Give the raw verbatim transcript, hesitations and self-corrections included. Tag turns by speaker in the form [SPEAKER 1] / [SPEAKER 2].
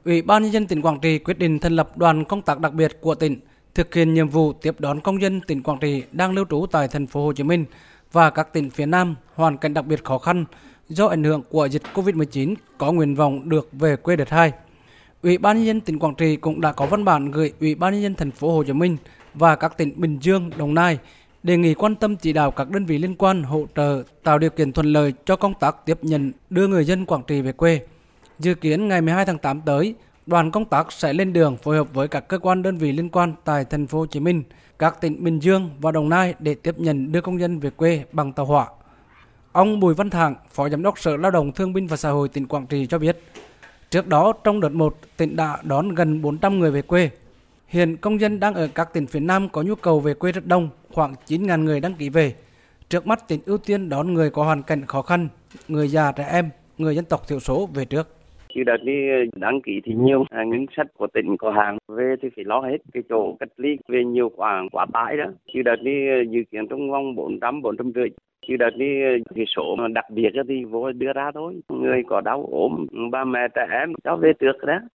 [SPEAKER 1] Ủy ban Nhân dân tỉnh Quảng Trị quyết định thành lập đoàn công tác đặc biệt của tỉnh thực hiện nhiệm vụ tiếp đón công dân tỉnh Quảng Trị đang lưu trú tại thành phố Hồ Chí Minh và các tỉnh phía Nam hoàn cảnh đặc biệt khó khăn do ảnh hưởng của dịch cô vít mười chín có nguyện vọng được về quê đợt hai. Ủy ban Nhân dân tỉnh Quảng Trị cũng đã có văn bản gửi Ủy ban Nhân dân thành phố Hồ Chí Minh và các tỉnh Bình Dương, Đồng Nai đề nghị quan tâm chỉ đạo các đơn vị liên quan hỗ trợ tạo điều kiện thuận lợi cho công tác tiếp nhận đưa người dân Quảng Trị về quê. Dự kiến ngày mười hai tháng tám tới, đoàn công tác sẽ lên đường phối hợp với các cơ quan đơn vị liên quan tại thành phố Hồ Chí Minh, các tỉnh Bình Dương và Đồng Nai để tiếp nhận đưa công dân về quê bằng tàu hỏa. Ông Bùi Văn Thẳng, Phó Giám đốc Sở Lao động Thương binh và Xã hội tỉnh Quảng Trị cho biết, trước đó trong đợt một, tỉnh đã đón gần bốn trăm người về quê. Hiện công dân đang ở các tỉnh phía Nam có nhu cầu về quê rất đông, khoảng chín nghìn người đăng ký về. Trước mắt tỉnh ưu tiên đón người có hoàn cảnh khó khăn, người già, trẻ em, người dân tộc thiểu số về trước.
[SPEAKER 2] Chứ đợt đi đăng ký thì nhiều, ngân sách của tỉnh có hàng, về thì phải lo hết cái chỗ cách ly, về nhiều khoảng quá tải đó. Chứ đợt đi dự kiến trong vòng bốn trăm, bốn trăm rưỡi. Chứ đợt đi cái số đặc biệt thì vô đưa ra thôi. Người có đau ốm, ba mẹ trẻ em cho về trước đó.